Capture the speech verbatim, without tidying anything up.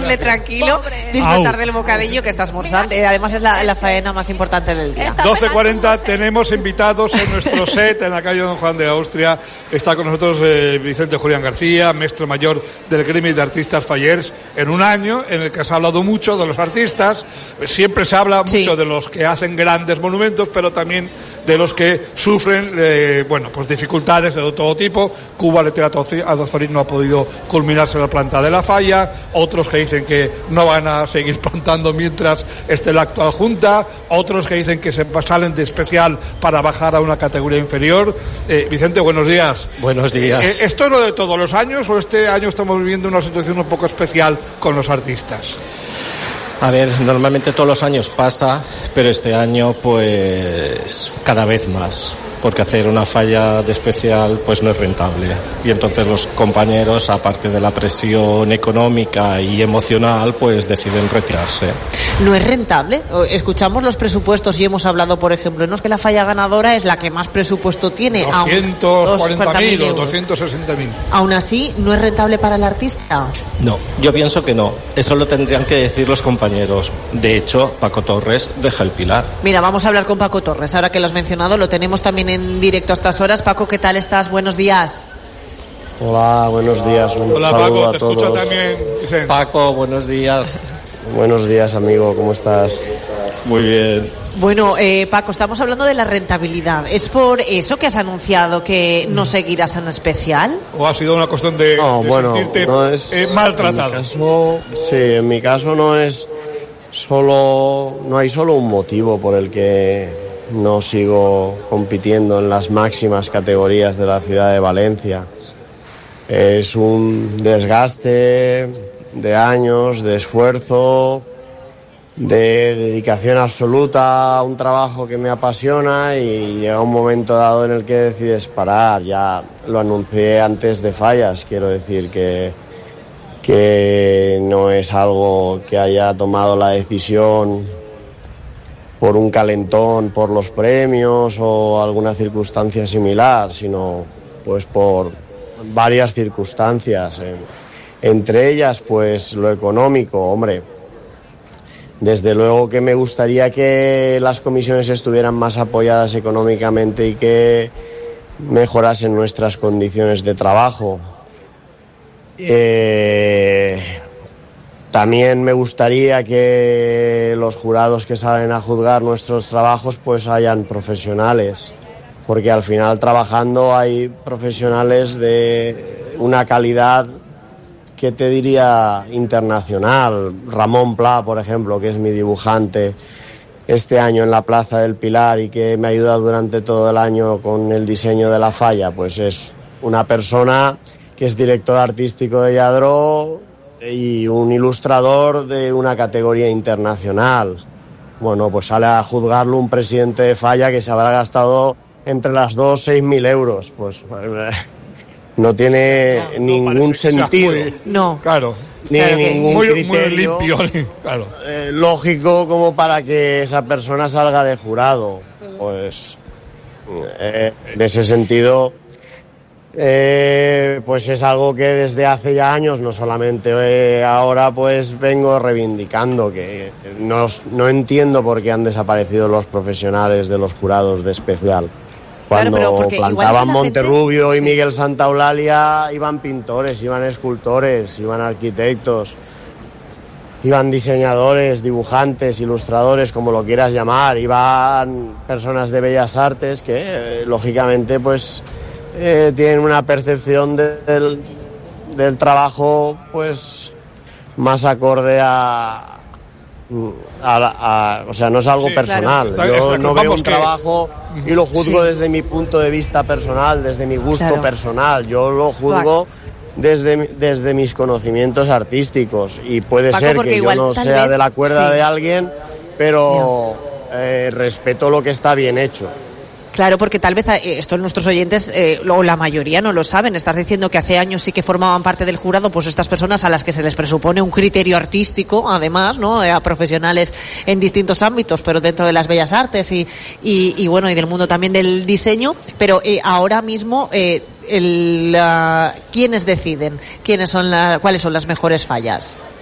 dejarle tranquilo, Pobre. disfrutar Au. del bocadillo que está almorzando. Eh, además es la, la faena más importante del día. doce cuarenta tenemos invitados en nuestro set en la calle Don Juan de Austria. Está con nosotros eh, Vicente Julián García, maestro mayor del gremio de artistas fallers, en un año en el que se ha hablado mucho de los artistas. Siempre se habla sí. mucho de los que hacen grandes monumentos, pero también de los que sufren eh, bueno pues dificultades de todo tipo. Cuba Literato Azorín no ha podido culminarse la planta de la falla, otros que dicen que no van a seguir plantando mientras esté la actual junta, otros que dicen que se salen de especial para bajar a una categoría inferior. eh, Vicente, buenos días. Buenos días. eh, ¿Esto es lo de todos los años o este año estamos viviendo una situación un poco especial con los artistas? A ver, normalmente todos los años pasa, pero este año pues cada vez más, porque hacer una falla de especial pues no es rentable. Y entonces los compañeros, aparte de la presión económica y emocional, pues deciden retirarse. ¿No es rentable? Escuchamos los presupuestos y hemos hablado, por ejemplo, no es que la falla ganadora es la que más presupuesto tiene. doscientos cuarenta mil o doscientos sesenta mil. Aún así, ¿no es rentable para el artista? No, yo pienso que no. Eso lo tendrían que decir los compañeros. De hecho, Paco Torres deja el Pilar. Mira, vamos a hablar con Paco Torres. Ahora que lo has mencionado, lo tenemos también en directo a estas horas. Paco, ¿qué tal estás? Buenos días. Hola, buenos días. Un Hola, saludo Paco, a te todos. escucho también, Vicente. Paco, buenos días. Buenos días, amigo, ¿cómo estás? Muy bien. Bueno, eh, Paco, estamos hablando de la rentabilidad. ¿Es por eso que has anunciado que no seguirás en especial? ¿O ha sido una cuestión de, no, de bueno, sentirte no es, eh, maltratado? En mi caso, sí, en mi caso no es solo, no hay solo un motivo por el que no sigo compitiendo en las máximas categorías de la ciudad de Valencia. Es un desgaste de años, de esfuerzo, de dedicación absoluta a un trabajo que me apasiona, y llega un momento dado en el que decides parar. Ya lo anuncié antes de fallas, quiero decir que, que no es algo que haya tomado la decisión por un calentón, por los premios o alguna circunstancia similar, sino pues por varias circunstancias. Eh. Entre ellas, pues lo económico, hombre. Desde luego que me gustaría que las comisiones estuvieran más apoyadas económicamente y que mejorasen nuestras condiciones de trabajo. Eh, también me gustaría que los jurados que salen a juzgar nuestros trabajos pues hayan profesionales, porque al final trabajando hay profesionales de una calidad que te diría internacional. Ramón Pla, por ejemplo, que es mi dibujante este año en la Plaza del Pilar y que me ha ayudado durante todo el año con el diseño de la falla, pues es una persona que es director artístico de Lladró y un ilustrador de una categoría internacional. Bueno, pues sale a juzgarlo un presidente de falla que se habrá gastado entre las dos, seis mil euros. Pues no tiene no, ningún no sentido. Muy, no, claro. Ni claro ningún muy, criterio muy limpio, claro. eh, lógico como para que esa persona salga de jurado. Pues eh, en ese sentido, eh, pues es algo que desde hace ya años, no solamente eh, ahora, pues vengo reivindicando, que no, no entiendo por qué han desaparecido los profesionales de los jurados de especial. Cuando claro, plantaban Monterrubio gente... y Miguel Santaeulalia, iban pintores, iban escultores, iban arquitectos, iban diseñadores, dibujantes, ilustradores, como lo quieras llamar, iban personas de bellas artes que, eh, lógicamente, pues eh, tienen una percepción de, del, del trabajo, pues más acorde a... A, a, o sea, no es algo sí, personal. Claro. Yo no veo un que... trabajo y lo juzgo sí. desde mi punto de vista personal, desde mi gusto claro. personal. Yo lo juzgo desde, desde mis conocimientos artísticticos, y puede Paco, ser que yo no sea vez... de la cuerda sí. de alguien, pero eh, respeto lo que está bien hecho. Claro, porque tal vez esto nuestros oyentes, eh, o la mayoría no lo saben. Estás diciendo que hace años sí que formaban parte del jurado, pues estas personas a las que se les presupone un criterio artístico, además, ¿no? Eh, a profesionales en distintos ámbitos, pero dentro de las bellas artes y, y, y bueno, y del mundo también del diseño. Pero eh, ahora mismo, eh, el, uh, ¿quiénes deciden? ¿Quiénes son la, cuáles son las mejores fallas?